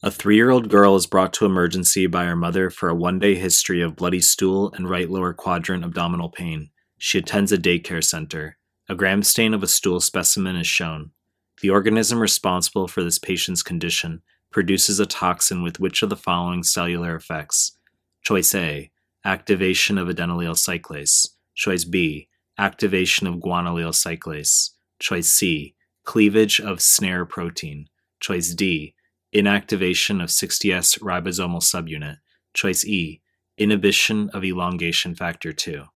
A 3-year-old girl is brought to emergency by her mother for a 1-day history of bloody stool and right lower quadrant abdominal pain. She attends a daycare center. A gram stain of a stool specimen is shown. The organism responsible for this patient's condition produces a toxin with which of the following cellular effects? Choice A, activation of adenylyl cyclase. Choice B, activation of guanylyl cyclase. Choice C, cleavage of SNARE protein. Choice D, inactivation of 60S ribosomal subunit. Choice E, inhibition of elongation factor 2.